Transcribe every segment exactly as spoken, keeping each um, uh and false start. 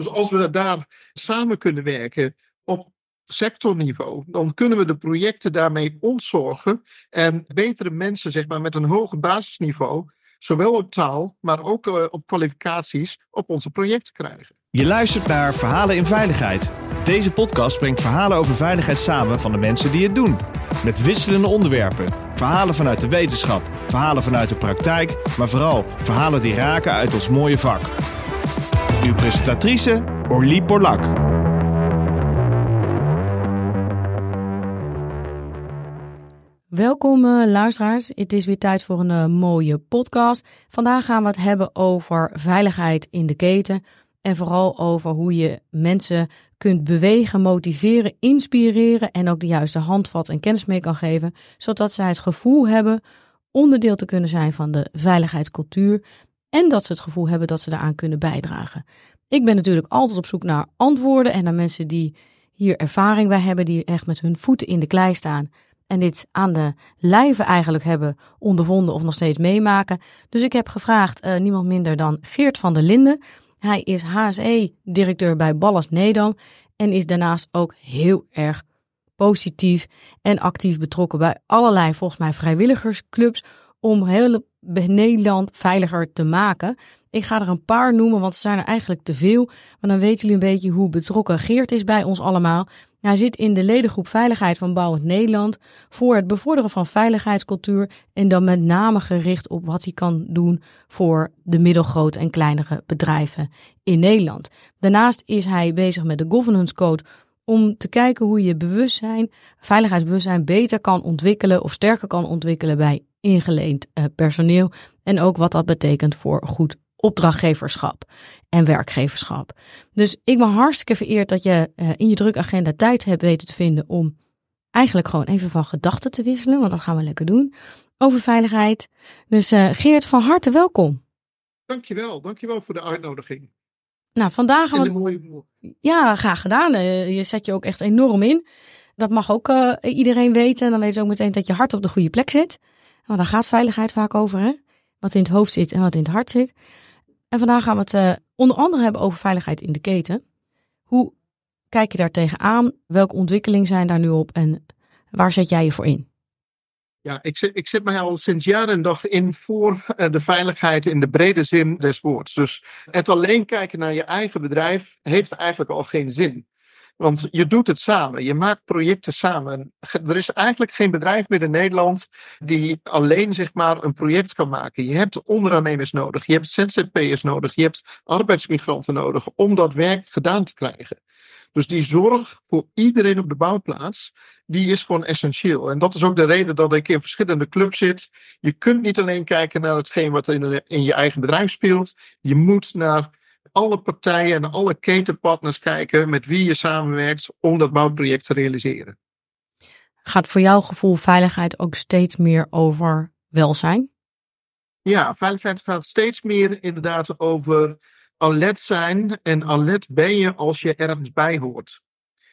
als we daar samen kunnen werken op sectorniveau, dan kunnen we de projecten daarmee ontzorgen en betere mensen, zeg maar, met een hoger basisniveau, zowel op taal, maar ook uh, op kwalificaties, op onze projecten krijgen. Je luistert naar Verhalen in Veiligheid. Deze podcast brengt verhalen over veiligheid samen van de mensen die het doen. Met wisselende onderwerpen. Verhalen vanuit de wetenschap, verhalen vanuit de praktijk, maar vooral verhalen die raken uit ons mooie vak. Uw presentatrice, Orlie Borlak. Welkom uh, luisteraars, het is weer tijd voor een uh, mooie podcast. Vandaag gaan we het hebben over veiligheid in de keten en vooral over hoe je mensen kunt bewegen, motiveren, inspireren en ook de juiste handvat en kennis mee kan geven, zodat zij het gevoel hebben onderdeel te kunnen zijn van de veiligheidscultuur en dat ze het gevoel hebben dat ze daaraan kunnen bijdragen. Ik ben natuurlijk altijd op zoek naar antwoorden en naar mensen die hier ervaring bij hebben, die echt met hun voeten in de klei staan en dit aan de lijve eigenlijk hebben ondervonden of nog steeds meemaken. Dus ik heb gevraagd uh, niemand minder dan Geert van der Linden. Hij is H S E-directeur bij Ballast Nedam en is daarnaast ook heel erg positief en actief betrokken bij allerlei, volgens mij, vrijwilligersclubs om heel Nederland veiliger te maken. Ik ga er een paar noemen, want er zijn er eigenlijk te veel. Maar dan weten jullie een beetje hoe betrokken Geert is bij ons allemaal. Hij zit in de ledengroep Veiligheid van Bouwend Nederland voor het bevorderen van veiligheidscultuur en dan met name gericht op wat hij kan doen voor de middelgrote en kleinere bedrijven in Nederland. Daarnaast is hij bezig met de governance code om te kijken hoe je bewustzijn, veiligheidsbewustzijn beter kan ontwikkelen of sterker kan ontwikkelen bij ingeleend uh, personeel en ook wat dat betekent voor goed opdrachtgeverschap en werkgeverschap. Dus ik ben hartstikke vereerd dat je uh, in je drukke agenda tijd hebt weten te vinden om eigenlijk gewoon even van gedachten te wisselen, want dat gaan we lekker doen, over veiligheid. Dus uh, Geert, van harte welkom. Dankjewel, dankjewel voor de uitnodiging. Nou, vandaag gaan we... mooie... Ja, graag gedaan. Uh, je zet je ook echt enorm in. Dat mag ook uh, iedereen weten. Dan weten ze ook meteen dat je hart op de goede plek zit. Want daar gaat veiligheid vaak over, hè? Wat in het hoofd zit en wat in het hart zit. En vandaag gaan we het uh, onder andere hebben over veiligheid in de keten. Hoe kijk je daar tegenaan? Welke ontwikkelingen zijn daar nu op? En waar zet jij je voor in? Ja, ik zet, ik zet mij al sinds jaren en dag in voor uh, de veiligheid in de brede zin des woords. Dus het alleen kijken naar je eigen bedrijf heeft eigenlijk al geen zin. Want je doet het samen, je maakt projecten samen. Er is eigenlijk geen bedrijf meer in Nederland die alleen, zeg maar, een project kan maken. Je hebt onderaannemers nodig, je hebt Z Z P'ers nodig, je hebt arbeidsmigranten nodig om dat werk gedaan te krijgen. Dus die zorg voor iedereen op de bouwplaats, die is gewoon essentieel. En dat is ook de reden dat ik in verschillende clubs zit. Je kunt niet alleen kijken naar hetgeen wat in, in je eigen bedrijf speelt. Je moet naar alle partijen en alle ketenpartners kijken met wie je samenwerkt om dat bouwproject te realiseren. Gaat voor jouw gevoel veiligheid ook steeds meer over welzijn? Ja, veiligheid gaat steeds meer inderdaad over alert zijn. En alert ben je als je ergens bij hoort.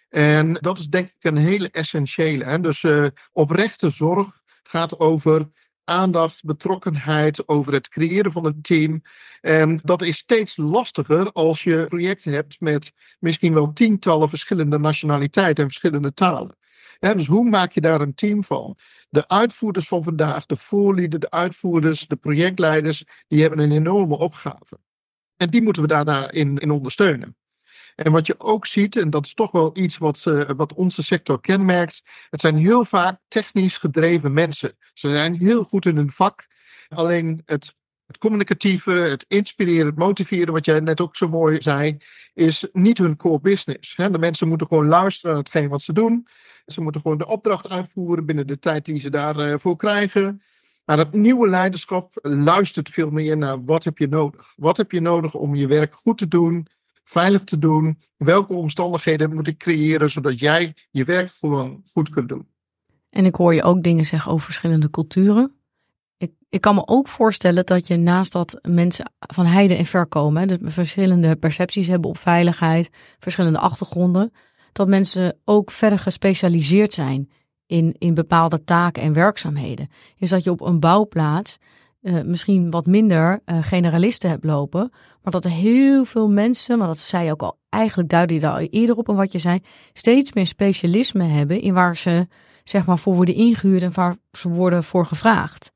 En dat is denk ik een hele essentiële. Hè? Dus uh, oprechte zorg gaat over aandacht, betrokkenheid, over het creëren van een team. En dat is steeds lastiger als je projecten hebt met misschien wel tientallen verschillende nationaliteiten en verschillende talen. Ja, dus hoe maak je daar een team van? De uitvoerders van vandaag, de voorlieden, de uitvoerders, de projectleiders, die hebben een enorme opgave. En die moeten we daarin in ondersteunen. En wat je ook ziet, en dat is toch wel iets wat, uh, wat onze sector kenmerkt, het zijn heel vaak technisch gedreven mensen. Ze zijn heel goed in hun vak, alleen het, het communicatieve, het inspireren, het motiveren, wat jij net ook zo mooi zei, is niet hun core business. Hè? De mensen moeten gewoon luisteren naar hetgeen wat ze doen. Ze moeten gewoon de opdracht uitvoeren binnen de tijd die ze daarvoor uh, krijgen. Maar het nieuwe leiderschap luistert veel meer naar wat heb je nodig. Wat heb je nodig om je werk goed te doen, veilig te doen? Welke omstandigheden moet ik creëren zodat jij je werk gewoon goed kunt doen? En ik hoor je ook dingen zeggen over verschillende culturen. Ik, ik kan me ook voorstellen dat je naast dat mensen van heide en ver komen, hè, dat we verschillende percepties hebben op veiligheid, verschillende achtergronden, dat mensen ook verder gespecialiseerd zijn in, in bepaalde taken en werkzaamheden. Is dat je op een bouwplaats uh, misschien wat minder uh, generalisten hebt lopen. Maar dat er heel veel mensen, maar dat zei je ook al, eigenlijk duidde je daar al eerder op en wat je zei, steeds meer specialisme hebben in waar ze zeg maar voor worden ingehuurd en waar ze worden voor gevraagd.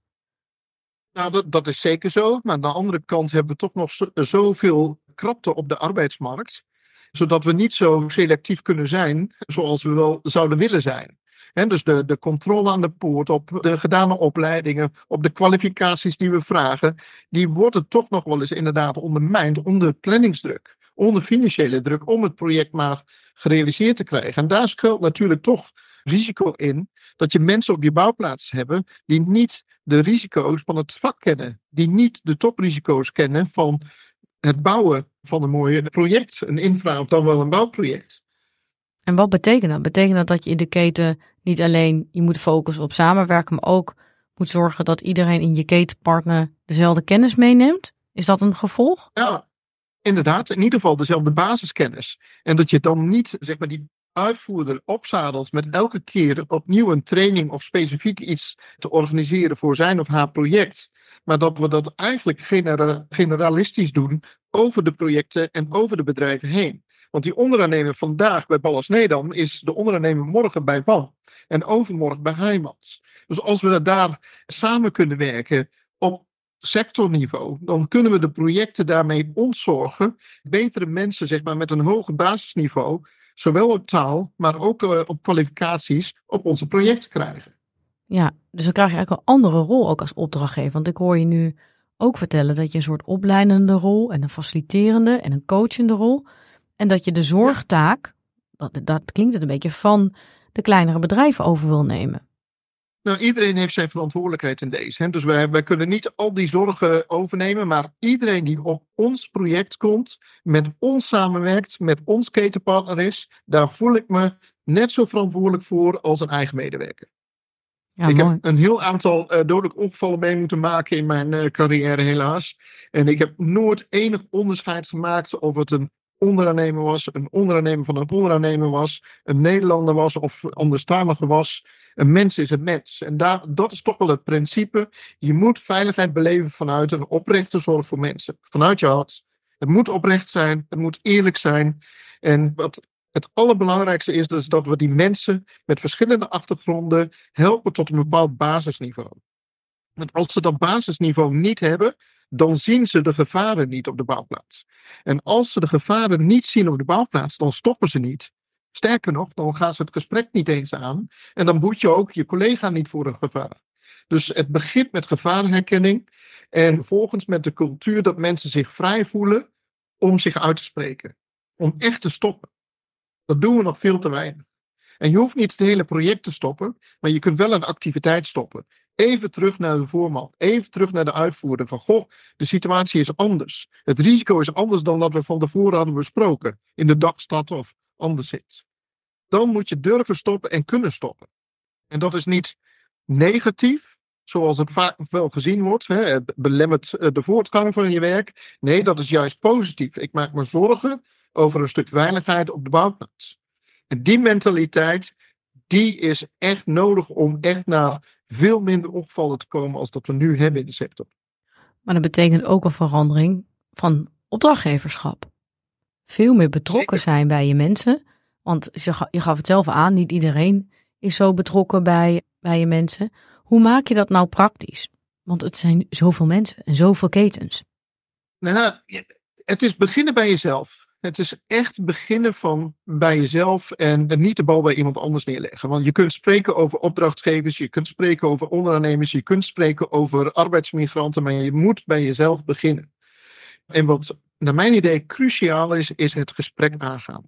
Nou, dat, dat is zeker zo. Maar aan de andere kant hebben we toch nog zo, zoveel krapte op de arbeidsmarkt, zodat we niet zo selectief kunnen zijn zoals we wel zouden willen zijn. He, dus de, de controle aan de poort op de gedane opleidingen, op de kwalificaties die we vragen, die worden toch nog wel eens inderdaad ondermijnd onder planningsdruk, onder financiële druk, om het project maar gerealiseerd te krijgen. En daar schuilt natuurlijk toch risico in dat je mensen op je bouwplaats hebben die niet de risico's van het vak kennen, die niet de toprisico's kennen van het bouwen van een mooi project, een infra of dan wel een bouwproject. En wat betekent dat? Betekent dat dat je in de keten niet alleen je moet focussen op samenwerken, maar ook moet zorgen dat iedereen in je ketenpartner dezelfde kennis meeneemt? Is dat een gevolg? Ja, inderdaad. In ieder geval dezelfde basiskennis. En dat je dan niet, zeg maar, die uitvoerder opzadelt met elke keer opnieuw een training of specifiek iets te organiseren voor zijn of haar project. Maar dat we dat eigenlijk genera- generalistisch doen over de projecten en over de bedrijven heen. Want die onderaannemer vandaag bij Ballas Nedam is de onderaannemer morgen bij B A M. En overmorgen bij Heijmans. Dus als we daar samen kunnen werken op sectorniveau, dan kunnen we de projecten daarmee ontzorgen. Betere mensen, zeg maar, met een hoger basisniveau, zowel op taal, maar ook uh, op kwalificaties, op onze projecten krijgen. Ja, dus dan krijg je eigenlijk een andere rol ook als opdrachtgever. Want ik hoor je nu ook vertellen dat je een soort opleidende rol en een faciliterende en een coachende rol. En dat je de zorgtaak, dat, dat klinkt het een beetje, van de kleinere bedrijven over wil nemen. Nou, iedereen heeft zijn verantwoordelijkheid in deze. Hè? Dus wij, wij kunnen niet al die zorgen overnemen, maar iedereen die op ons project komt, met ons samenwerkt, met ons ketenpartner is, daar voel ik me net zo verantwoordelijk voor als een eigen medewerker. Ja, ik mooi. heb een heel aantal uh, dodelijke ongevallen mee moeten maken in mijn uh, carrière, helaas. En ik heb nooit enig onderscheid gemaakt of het een onderaannemer was, een onderaannemer van een onderaannemer was, een Nederlander was of anderstalige was. Een mens is een mens. En daar, dat is toch wel het principe. Je moet veiligheid beleven vanuit een oprechte zorg voor mensen. Vanuit je hart. Het moet oprecht zijn. Het moet eerlijk zijn. En wat het allerbelangrijkste is, is dat we die mensen met verschillende achtergronden helpen tot een bepaald basisniveau. Want als ze dat basisniveau niet hebben, dan zien ze de gevaren niet op de bouwplaats. En als ze de gevaren niet zien op de bouwplaats, dan stoppen ze niet. Sterker nog, dan gaan ze het gesprek niet eens aan. En dan boet je ook je collega niet voor een gevaar. Dus het begint met gevarenherkenning. En vervolgens met de cultuur dat mensen zich vrij voelen om zich uit te spreken. Om echt te stoppen. Dat doen we nog veel te weinig. En je hoeft niet het hele project te stoppen. Maar je kunt wel een activiteit stoppen. Even terug naar de voorman. Even terug naar de uitvoerder. Van goh, de situatie is anders. Het risico is anders dan dat we van tevoren hadden besproken. In de dagstad of anderszins. Dan moet je durven stoppen en kunnen stoppen. En dat is niet negatief, zoals het vaak wel gezien wordt. Hè? Het belemmert de voortgang van je werk. Nee, dat is juist positief. Ik maak me zorgen over een stuk veiligheid op de bouwplaats. En die mentaliteit, die is echt nodig om echt naar veel minder ongevallen te komen als dat we nu hebben in de sector. Maar dat betekent ook een verandering van opdrachtgeverschap. Veel meer betrokken Zeker. zijn bij je mensen. Want je gaf het zelf aan, niet iedereen is zo betrokken bij, bij je mensen. Hoe maak je dat nou praktisch? Want het zijn zoveel mensen en zoveel ketens. Nou, het is beginnen bij jezelf. Het is echt beginnen van bij jezelf en niet de bal bij iemand anders neerleggen. Want je kunt spreken over opdrachtgevers, je kunt spreken over onderaannemers, je kunt spreken over arbeidsmigranten, maar je moet bij jezelf beginnen. En wat naar mijn idee cruciaal is, is het gesprek aangaan.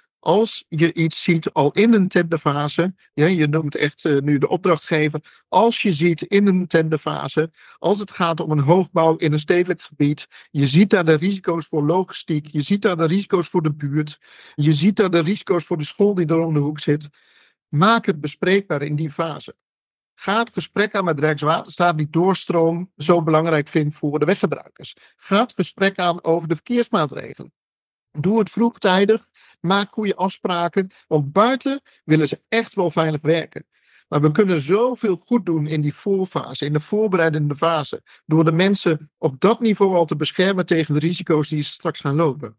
Als je iets ziet al in een tenderfase, ja, je noemt echt uh, nu de opdrachtgever, als je ziet in een tenderfase, als het gaat om een hoogbouw in een stedelijk gebied, je ziet daar de risico's voor logistiek, je ziet daar de risico's voor de buurt, je ziet daar de risico's voor de school die er om de hoek zit, maak het bespreekbaar in die fase. Ga het gesprek aan met Rijkswaterstaat die doorstroom zo belangrijk vindt voor de weggebruikers. Ga het gesprek aan over de verkeersmaatregelen. Doe het vroegtijdig. Maak goede afspraken. Want buiten willen ze echt wel veilig werken. Maar we kunnen zoveel goed doen in die voorfase, in de voorbereidende fase, door de mensen op dat niveau al te beschermen tegen de risico's die ze straks gaan lopen.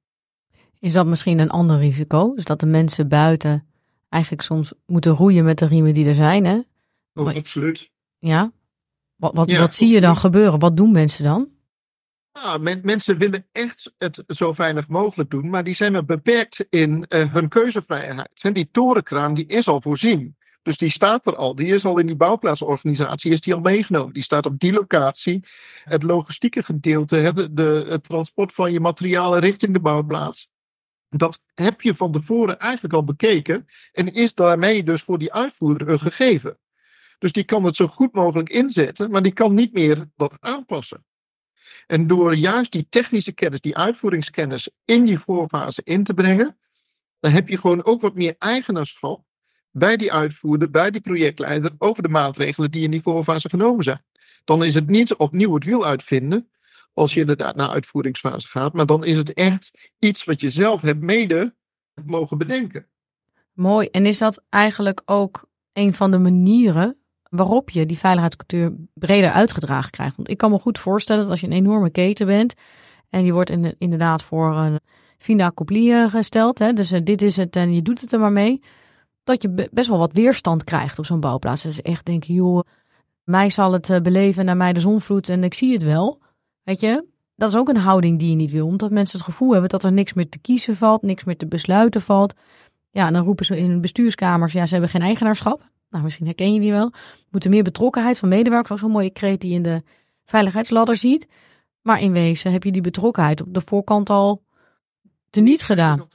Is dat misschien een ander risico? Dus dat de mensen buiten eigenlijk soms moeten roeien met de riemen die er zijn, hè? Oh, maar, absoluut. Ja? Wat, wat, Ja, wat zie je dan absoluut. gebeuren? Wat doen mensen dan? Ja, men, mensen willen echt het zo veilig mogelijk doen, maar die zijn maar beperkt in uh, hun keuzevrijheid. En die torenkraan die is al voorzien. Dus die staat er al. Die is al in die bouwplaatsorganisatie, is die al meegenomen. Die staat op die locatie. Het logistieke gedeelte, de, de, het transport van je materialen richting de bouwplaats. Dat heb je van tevoren eigenlijk al bekeken. En is daarmee dus voor die uitvoerder een gegeven. Dus die kan het zo goed mogelijk inzetten, maar die kan niet meer dat aanpassen. En door juist die technische kennis, die uitvoeringskennis in die voorfase in te brengen, dan heb je gewoon ook wat meer eigenaarschap bij die uitvoerder, bij die projectleider, over de maatregelen die in die voorfase genomen zijn. Dan is het niet opnieuw het wiel uitvinden, als je inderdaad naar uitvoeringsfase gaat, maar dan is het echt iets wat je zelf hebt mede mogen bedenken. Mooi. En is dat eigenlijk ook een van de manieren waarop je die veiligheidscultuur breder uitgedragen krijgt? Want ik kan me goed voorstellen dat als je een enorme keten bent en je wordt in de, inderdaad voor een fin accompli gesteld, hè, dus uh, dit is het en je doet het er maar mee, dat je be- best wel wat weerstand krijgt op zo'n bouwplaats. Dus echt denken, joh, mij zal het uh, beleven, naar mij de zonvloed en ik zie het wel. Weet je, dat is ook een houding die je niet wil, omdat mensen het gevoel hebben dat er niks meer te kiezen valt, niks meer te besluiten valt. Ja, en dan roepen ze in bestuurskamers, ja, ze hebben geen eigenaarschap. Nou, misschien herken je die wel. Moeten meer betrokkenheid van medewerkers, ook zo'n mooie kreet die je in de veiligheidsladder ziet. Maar in wezen heb je die betrokkenheid op de voorkant al teniet gedaan.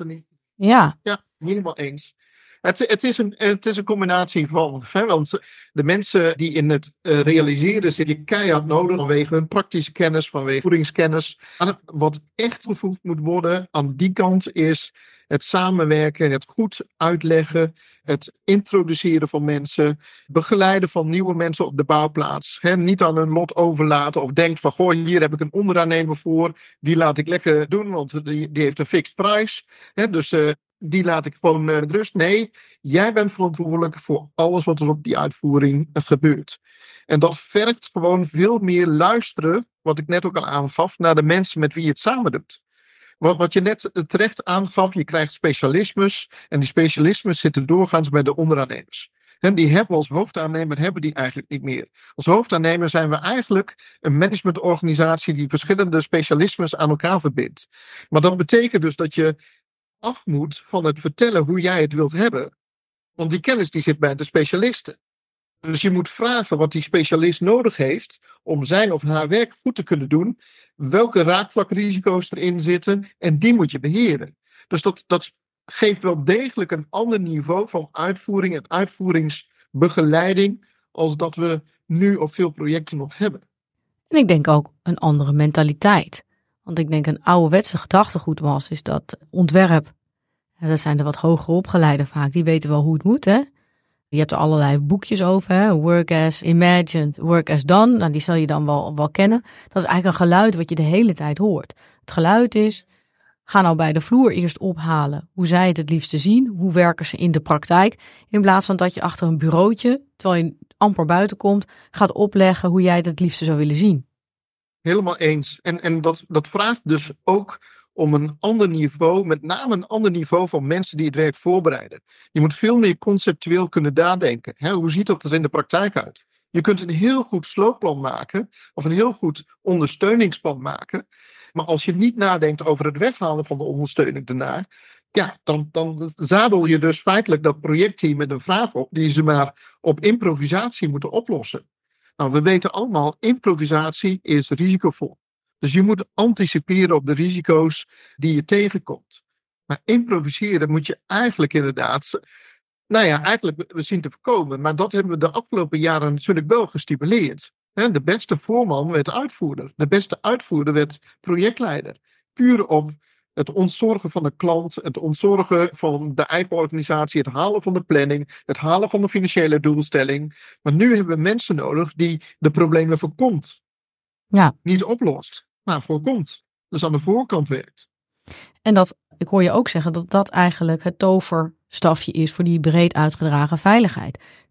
Ja. Ja, helemaal eens. Het, het, is een, het is een combinatie van, hè, want de mensen die in het uh, realiseren zitten keihard nodig vanwege hun praktische kennis, vanwege voedingskennis. Wat echt gevoegd moet worden aan die kant is het samenwerken, het goed uitleggen, het introduceren van mensen, begeleiden van nieuwe mensen op de bouwplaats. Hè, niet aan hun lot overlaten of denkt van, goh, hier heb ik een onderaannemer voor, die laat ik lekker doen, want die, die heeft een fixed prijs. Hè, dus uh, die laat ik gewoon uh, rust. Nee, jij bent verantwoordelijk voor alles wat er op die uitvoering uh, gebeurt. En dat vergt gewoon veel meer luisteren, wat ik net ook al aangaf, naar de mensen met wie je het samen doet. Wat, wat je net terecht aangaf, je krijgt specialismes en die specialismes zitten doorgaans bij de onderaannemers. En die hebben we als hoofdaannemer hebben die eigenlijk niet meer. Als hoofdaannemer zijn we eigenlijk een managementorganisatie die verschillende specialismes aan elkaar verbindt. Maar dat betekent dus dat je af moet van het vertellen hoe jij het wilt hebben. Want die kennis die zit bij de specialisten. Dus je moet vragen wat die specialist nodig heeft om zijn of haar werk goed te kunnen doen. Welke raakvlakrisico's erin zitten en die moet je beheren. Dus dat, dat geeft wel degelijk een ander niveau van uitvoering en uitvoeringsbegeleiding als dat we nu op veel projecten nog hebben. En ik denk ook een andere mentaliteit. Want ik denk een ouderwetse gedachtegoed was, is dat ontwerp, en dat zijn de wat hoger opgeleiden vaak, die weten wel hoe het moet, hè. Je hebt er allerlei boekjes over, hè? Work as imagined, work as done. Nou, die zal je dan wel, wel kennen. Dat is eigenlijk een geluid wat je de hele tijd hoort. Het geluid is, ga nou bij de vloer eerst ophalen hoe zij het het liefste zien. Hoe werken ze in de praktijk? In plaats van dat je achter een bureautje, terwijl je amper buiten komt, gaat opleggen hoe jij het het liefste zou willen zien. Helemaal eens. En, en dat, dat vraagt dus ook om een ander niveau, met name een ander niveau van mensen die het werk voorbereiden. Je moet veel meer conceptueel kunnen nadenken. Hè, hoe ziet dat er in de praktijk uit? Je kunt een heel goed sloopplan maken, of een heel goed ondersteuningsplan maken. Maar als je niet nadenkt over het weghalen van de ondersteuning daarna, ja, dan, dan zadel je dus feitelijk dat projectteam met een vraag op die ze maar op improvisatie moeten oplossen. Nou, we weten allemaal, improvisatie is risicovol. Dus je moet anticiperen op de risico's die je tegenkomt. Maar improviseren moet je eigenlijk inderdaad, nou ja, eigenlijk we zien te voorkomen. Maar dat hebben we de afgelopen jaren natuurlijk wel gestimuleerd. De beste voorman werd uitvoerder. De beste uitvoerder werd projectleider. Puur op het ontzorgen van de klant, het ontzorgen van de eigen organisatie, het halen van de planning, het halen van de financiële doelstelling. Maar nu hebben we mensen nodig die de problemen voorkomt. Ja. Niet oplost, maar voorkomt. Dus aan de voorkant werkt. En dat, ik hoor je ook zeggen dat dat eigenlijk het toverstafje is voor die breed uitgedragen veiligheid.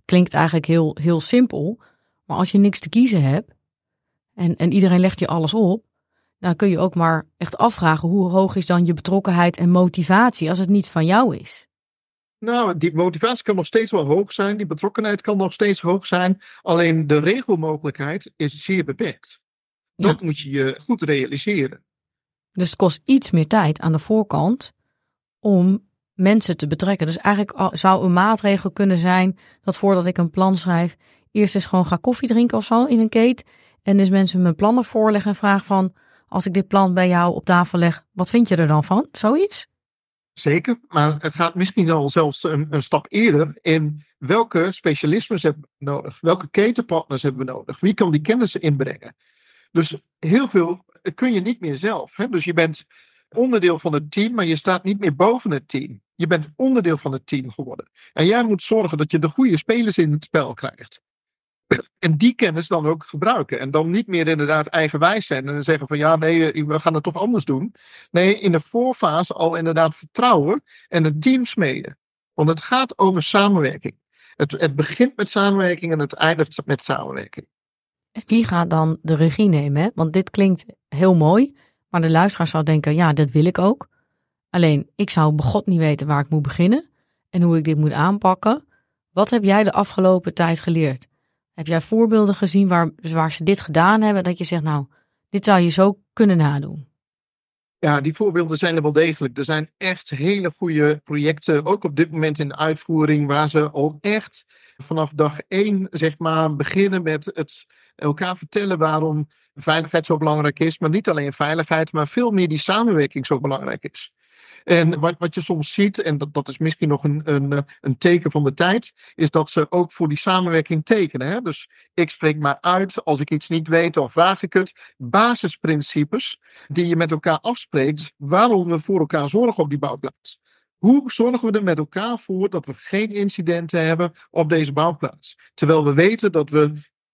klinkt eigenlijk heel, heel simpel. Maar als je niks te kiezen hebt en, en iedereen legt je alles op, dan kun je ook maar echt afvragen hoe hoog is dan je betrokkenheid en motivatie als het niet van jou is. Nou, die motivatie kan nog steeds wel hoog zijn. Die betrokkenheid kan nog steeds hoog zijn. Alleen de regelmogelijkheid is zeer beperkt. Dat ja. moet je je goed realiseren. Dus het kost iets meer tijd aan de voorkant om mensen te betrekken. Dus eigenlijk zou een maatregel kunnen zijn dat voordat ik een plan schrijf, eerst eens gewoon ga koffie drinken of zo in een kate. En dus mensen mijn plannen voorleggen en vragen van, als ik dit plan bij jou op tafel leg, wat vind je er dan van? Zoiets? Zeker, maar het gaat misschien al zelfs een, een stap eerder in welke specialismes hebben we nodig? Welke ketenpartners hebben we nodig? Wie kan die kennis inbrengen? Dus heel veel kun je niet meer zelf. Hè? Dus je bent onderdeel van het team, maar je staat niet meer boven het team. Je bent onderdeel van het team geworden. En jij moet zorgen dat je de goede spelers in het spel krijgt. En die kennis dan ook gebruiken. En dan niet meer inderdaad eigenwijs zijn. En zeggen van ja, nee, we gaan het toch anders doen. Nee, in de voorfase al inderdaad vertrouwen en een team smeden. Want het gaat over samenwerking. Het, het begint met samenwerking en het eindigt met samenwerking. En wie gaat dan de regie nemen? Hè? Want dit klinkt heel mooi. Maar de luisteraar zou denken, ja, dat wil ik ook. Alleen, ik zou begot niet weten waar ik moet beginnen. En hoe ik dit moet aanpakken. Wat heb jij de afgelopen tijd geleerd? Heb jij voorbeelden gezien waar, waar ze dit gedaan hebben, dat je zegt, nou, dit zou je zo kunnen nadoen? Ja, die voorbeelden zijn er wel degelijk. Er zijn echt hele goede projecten, ook op dit moment in de uitvoering, waar ze al echt vanaf dag één, zeg maar, beginnen met het elkaar vertellen waarom veiligheid zo belangrijk is. Maar niet alleen veiligheid, maar veel meer die samenwerking zo belangrijk is. En wat, wat je soms ziet, en dat, dat is misschien nog een, een, een teken van de tijd, is dat ze ook voor die samenwerking tekenen. Hè? Dus ik spreek maar uit, als ik iets niet weet, dan vraag ik het. Basisprincipes die je met elkaar afspreekt, waarom we voor elkaar zorgen op die bouwplaats. Hoe zorgen we er met elkaar voor dat we geen incidenten hebben op deze bouwplaats? Terwijl we weten dat we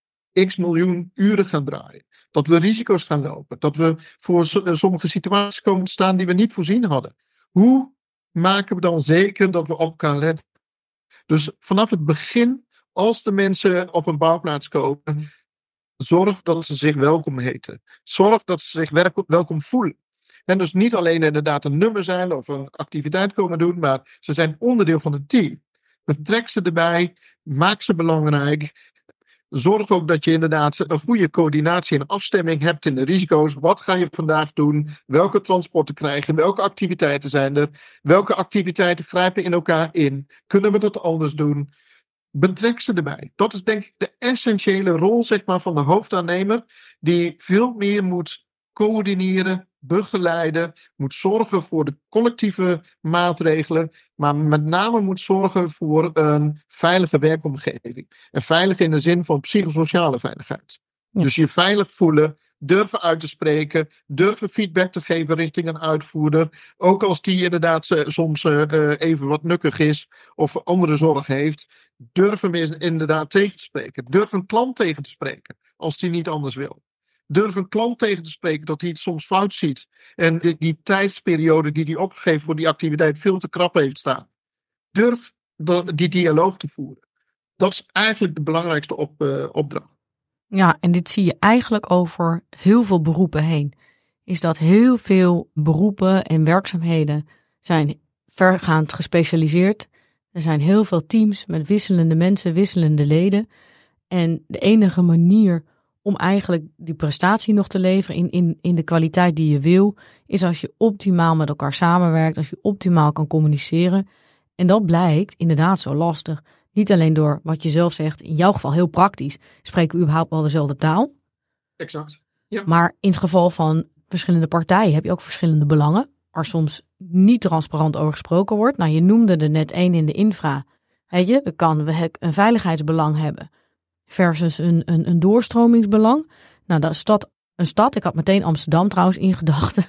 x miljoen uren gaan draaien. Dat we risico's gaan lopen. Dat we voor sommige situaties komen te staan die we niet voorzien hadden. Hoe maken we dan zeker dat we op elkaar letten? Dus vanaf het begin, als de mensen op een bouwplaats komen, zorg dat ze zich welkom heten. Zorg dat ze zich welkom voelen. En dus niet alleen inderdaad een nummer zijn of een activiteit komen doen, maar ze zijn onderdeel van het team. Betrek ze erbij, maak ze belangrijk. Zorg ook dat je inderdaad een goede coördinatie en afstemming hebt in de risico's. Wat ga je vandaag doen? Welke transporten krijgen? Welke activiteiten zijn er? Welke activiteiten grijpen in elkaar in? Kunnen we dat anders doen? Betrek ze erbij. Dat is denk ik de essentiële rol, zeg maar, van de hoofdaannemer. Die veel meer moet coördineren, begeleiden. Moet zorgen voor de collectieve maatregelen. Maar met name moet zorgen voor een veilige werkomgeving. En veilig in de zin van psychosociale veiligheid. Ja. Dus je veilig voelen, durven uit te spreken, durven feedback te geven richting een uitvoerder. Ook als die inderdaad uh, soms uh, even wat nukkig is of andere zorg heeft. Durf hem inderdaad tegen te spreken. Durf een klant tegen te spreken als die niet anders wil. Durf een klant tegen te spreken dat hij het soms fout ziet. En die, die tijdsperiode die hij opgeeft voor die activiteit veel te krap heeft staan. Durf de, die dialoog te voeren. Dat is eigenlijk de belangrijkste op, uh, opdracht. Ja, en dit zie je eigenlijk over heel veel beroepen heen. Is dat heel veel beroepen en werkzaamheden zijn vergaand gespecialiseerd. Er zijn heel veel teams met wisselende mensen, wisselende leden. En de enige manier om eigenlijk die prestatie nog te leveren in, in, in de kwaliteit die je wil, is als je optimaal met elkaar samenwerkt, als je optimaal kan communiceren. En dat blijkt inderdaad zo lastig. Niet alleen door wat je zelf zegt, in jouw geval heel praktisch, spreken we überhaupt wel dezelfde taal. Exact. Ja. Maar in het geval van verschillende partijen heb je ook verschillende belangen, waar soms niet transparant over gesproken wordt. Nou, je noemde er net één in de infra. Weet je, er kan een veiligheidsbelang hebben versus een, een, een doorstromingsbelang. Nou, dat is dat een stad. Ik had meteen Amsterdam trouwens in gedachten.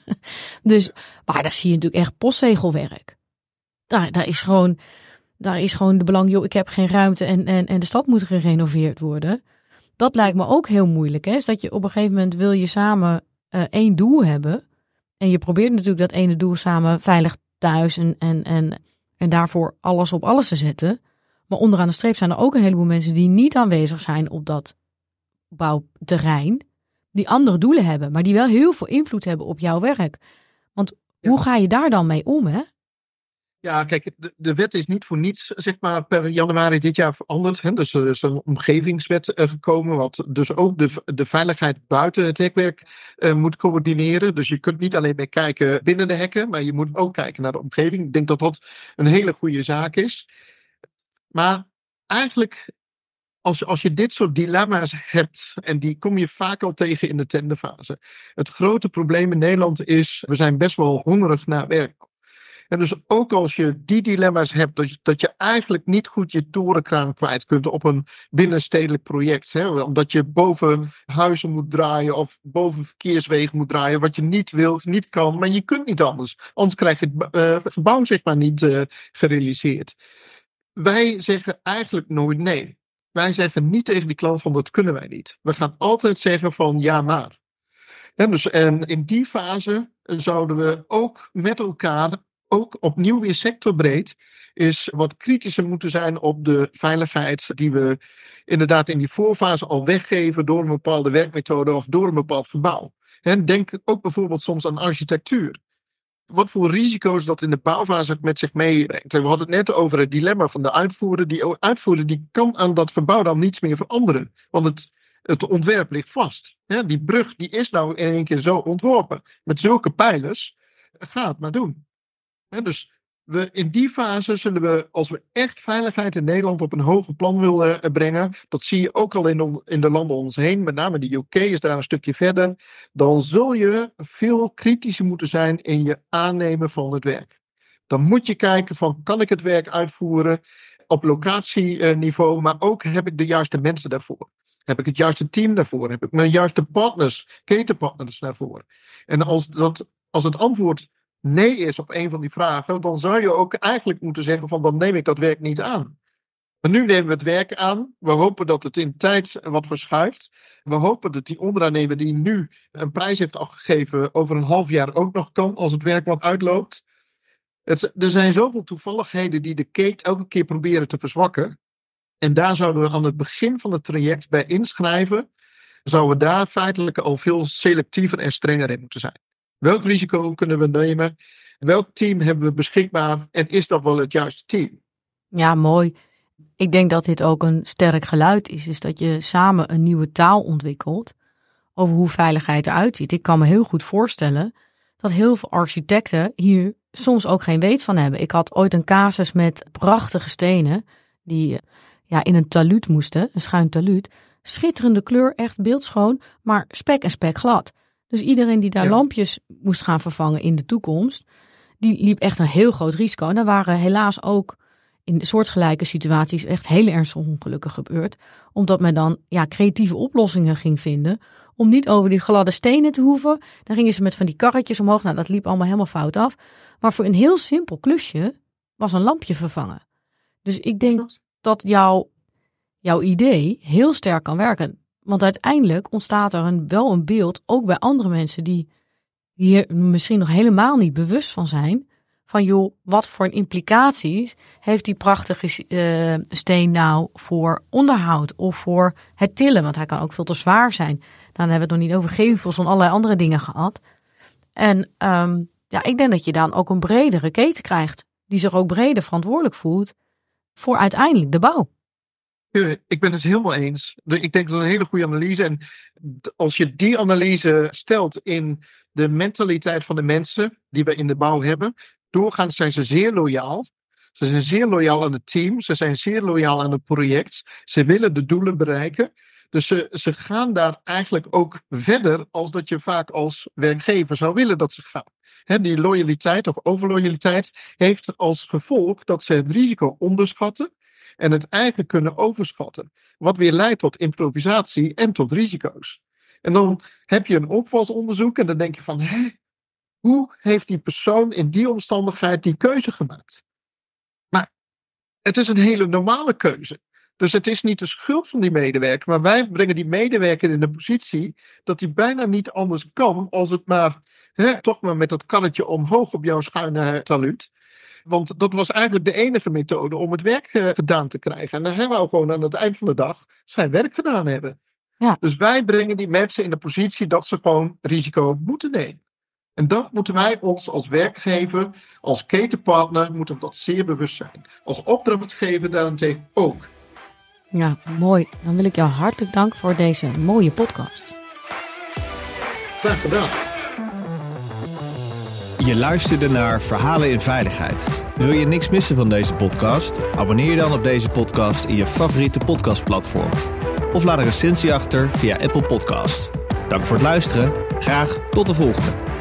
Dus, maar daar zie je natuurlijk echt postzegelwerk. Daar, daar is gewoon, daar is gewoon de belang, joh, ik heb geen ruimte en, en, en de stad moet gerenoveerd worden. Dat lijkt me ook heel moeilijk. Hè? Is dat je op een gegeven moment wil je samen uh, één doel hebben. En je probeert natuurlijk dat ene doel samen veilig thuis en, en, en, en daarvoor alles op alles te zetten. Maar onderaan de streep zijn er ook een heleboel mensen die niet aanwezig zijn op dat bouwterrein. Die andere doelen hebben, maar die wel heel veel invloed hebben op jouw werk. Want Ja. hoe ga je daar dan mee om, hè? Ja, kijk, de, de wet is niet voor niets, zeg maar, per januari dit jaar veranderd. Hè? Dus er is een omgevingswet uh, gekomen, wat dus ook de, de veiligheid buiten het hekwerk uh, moet coördineren. Dus je kunt niet alleen meer kijken binnen de hekken, maar je moet ook kijken naar de omgeving. Ik denk dat dat een hele goede zaak is. Maar eigenlijk, als, als je dit soort dilemma's hebt, en die kom je vaak al tegen in de tenderfase. Het grote probleem in Nederland is, we zijn best wel hongerig naar werk. En dus ook als je die dilemma's hebt, dat je, dat je eigenlijk niet goed je torenkraan kwijt kunt op een binnenstedelijk project. Hè? Omdat je boven huizen moet draaien of boven verkeerswegen moet draaien, wat je niet wilt, niet kan, maar je kunt niet anders. Anders krijg je het uh, gebouw zeg maar niet uh, gerealiseerd. Wij zeggen eigenlijk nooit nee. Wij zeggen niet tegen die klant van dat kunnen wij niet. We gaan altijd zeggen van ja maar. En, dus, en in die fase zouden we ook met elkaar, ook opnieuw weer sectorbreed, is wat kritischer moeten zijn op de veiligheid die we inderdaad in die voorfase al weggeven door een bepaalde werkmethode of door een bepaald gebouw. En denk ook bijvoorbeeld soms aan architectuur. Wat voor risico's dat in de bouwfase met zich meebrengt. En we hadden het net over het dilemma van de uitvoerder. Die uitvoerder die kan aan dat verbouw dan niets meer veranderen. Want het, het ontwerp ligt vast. Ja, die brug die is nou in één keer zo ontworpen. Met zulke pijlers. Ga het maar doen. Ja, dus we, in die fase zullen we, als we echt veiligheid in Nederland op een hoger plan willen brengen. Dat zie je ook al in, on, in de landen om ons heen. Met name de U K is daar een stukje verder. Dan zul je veel kritischer moeten zijn in je aannemen van het werk. Dan moet je kijken van, kan ik het werk uitvoeren op locatieniveau. Maar ook, heb ik de juiste mensen daarvoor. Heb ik het juiste team daarvoor? Heb ik mijn juiste partners, ketenpartners daarvoor? En als, dat, als het antwoord nee is op een van die vragen, dan zou je ook eigenlijk moeten zeggen van, dan neem ik dat werk niet aan. Maar nu nemen we het werk aan. We hopen dat het in tijd wat verschuift. We hopen dat die onderaannemer die nu een prijs heeft afgegeven over een half jaar ook nog kan als het werk wat uitloopt. Het, er zijn zoveel toevalligheden die de keten elke keer proberen te verzwakken. En daar zouden we aan het begin van het traject bij inschrijven. Zouden we daar feitelijk al veel selectiever en strenger in moeten zijn. Welk risico kunnen we nemen? Welk team hebben we beschikbaar? En is dat wel het juiste team? Ja, mooi. Ik denk dat dit ook een sterk geluid is. Is dat je samen een nieuwe taal ontwikkelt over hoe veiligheid eruit ziet. Ik kan me heel goed voorstellen dat heel veel architecten hier soms ook geen weet van hebben. Ik had ooit een casus met prachtige stenen die ja, in een taluut moesten, een schuin taluut. Schitterende kleur, echt beeldschoon, maar spek en spek glad. Dus iedereen die daar ja. lampjes moest gaan vervangen in de toekomst, die liep echt een heel groot risico. En daar waren helaas ook in soortgelijke situaties echt hele ernstige ongelukken gebeurd. Omdat men dan ja, creatieve oplossingen ging vinden om niet over die gladde stenen te hoeven. Dan gingen ze met van die karretjes omhoog. Nou, dat liep allemaal helemaal fout af. Maar voor een heel simpel klusje was een lampje vervangen. Dus ik denk dat jouw, jouw idee heel sterk kan werken. Want uiteindelijk ontstaat er een, wel een beeld, ook bij andere mensen die hier misschien nog helemaal niet bewust van zijn. Van joh, wat voor implicaties heeft die prachtige uh, steen nou voor onderhoud of voor het tillen? Want hij kan ook veel te zwaar zijn. Dan hebben we het nog niet over gevels en allerlei andere dingen gehad. En um, ja, ik denk dat je dan ook een bredere keten krijgt. Die zich ook breder verantwoordelijk voelt voor uiteindelijk de bouw. Ik ben het helemaal eens. Ik denk dat het een hele goede analyse. En als je die analyse stelt in de mentaliteit van de mensen die we in de bouw hebben. Doorgaans zijn ze zeer loyaal. Ze zijn zeer loyaal aan het team. Ze zijn zeer loyaal aan het project. Ze willen de doelen bereiken. Dus ze, ze gaan daar eigenlijk ook verder als dat je vaak als werkgever zou willen dat ze gaan. He, die loyaliteit of overloyaliteit heeft als gevolg dat ze het risico onderschatten. En het eigenlijk kunnen overschatten. Wat weer leidt tot improvisatie en tot risico's. En dan heb je een opvalsonderzoek en dan denk je van, hé, hoe heeft die persoon in die omstandigheid die keuze gemaakt? Maar het is een hele normale keuze. Dus het is niet de schuld van die medewerker, maar wij brengen die medewerker in de positie dat hij bijna niet anders kan als het maar, hè, toch maar met dat karretje omhoog op jouw schuine taluut. Want dat was eigenlijk de enige methode om het werk uh, gedaan te krijgen. En dan hij wou gewoon aan het eind van de dag zijn werk gedaan hebben. Ja. Dus wij brengen die mensen in de positie dat ze gewoon risico moeten nemen. En dat moeten wij ons als werkgever, als ketenpartner, moeten we dat zeer bewust zijn. Als opdrachtgever daarentegen ook. Ja, mooi. Dan wil ik jou hartelijk danken voor deze mooie podcast. Graag gedaan. Je luisterde naar Verhalen in Veiligheid. Wil je niks missen van deze podcast? Abonneer je dan op deze podcast in je favoriete podcastplatform. Of laat een recensie achter via Apple Podcasts. Dank voor het luisteren. Graag tot de volgende.